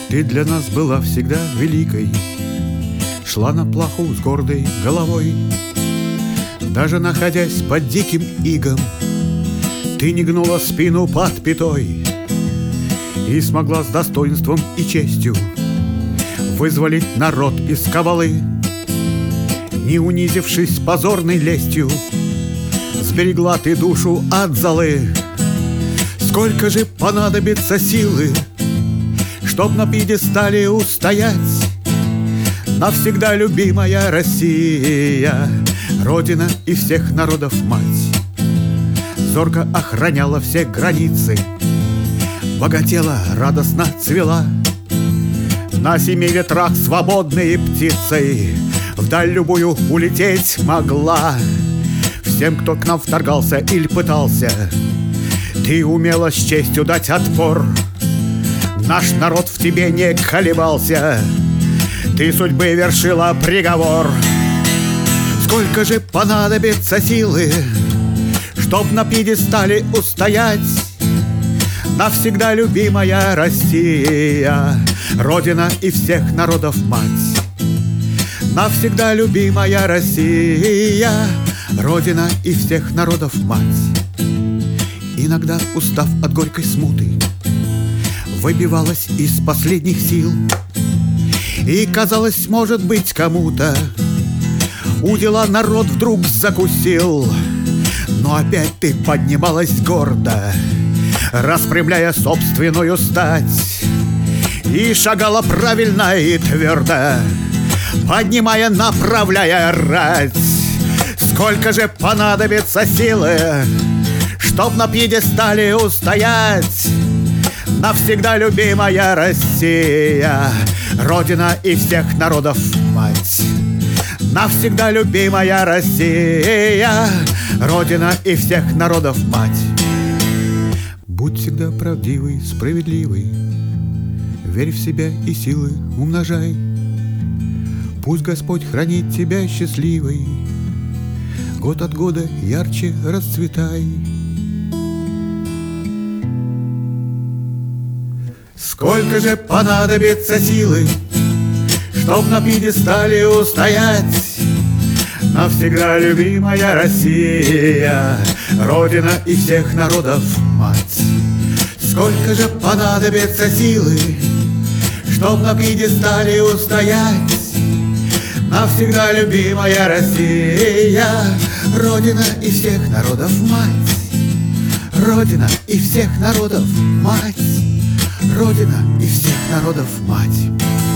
Ты для нас была всегда великой, шла на плаху с гордой головой. Даже находясь под диким игом, ты не гнула спину под пятой и смогла с достоинством и честью вызволить народ из кабалы. Не унизившись позорной лестью, сберегла ты душу от золы. Сколько же понадобится силы, чтоб на пьедестале устоять? Навсегда любимая Россия, Родина и всех народов мать. Зорко охраняла все границы, богатела, радостно цвела. На семи ветрах свободной птицей вдаль любую улететь могла. Всем, кто к нам вторгался или пытался, ты умела с честью дать отпор. Наш народ в тебе не колебался, ты судьбы вершила приговор. Сколько же понадобится силы, чтоб на пьедестале устоять? Навсегда любимая Россия, Родина и всех народов мать. Навсегда любимая Россия, Родина и всех народов мать. Иногда, устав от горькой смуты, выбивалась из последних сил, и казалось, может быть, кому-то удела народ вдруг закусил. Но опять ты поднималась гордо, распрямляя собственную стать, и шагала правильно и твердо, поднимая, направляя рать. Сколько же понадобится силы, чтоб на пьедестале устоять? Навсегда любимая Россия, Родина и всех народов мать. Навсегда любимая Россия, Родина и всех народов мать. Будь всегда правдивый, справедливый, верь в себя и силы умножай. Пусть Господь хранит тебя счастливой, год от года ярче расцветай. Сколько же понадобится силы, чтоб на пьедестале устоять? Навсегда любимая Россия, Родина и всех народов мать. Сколько же понадобится силы, чтоб на пьедестале устоять? Навсегда любимая Россия, Родина и всех народов мать. Родина и всех народов мать. Родина и всех народов мать.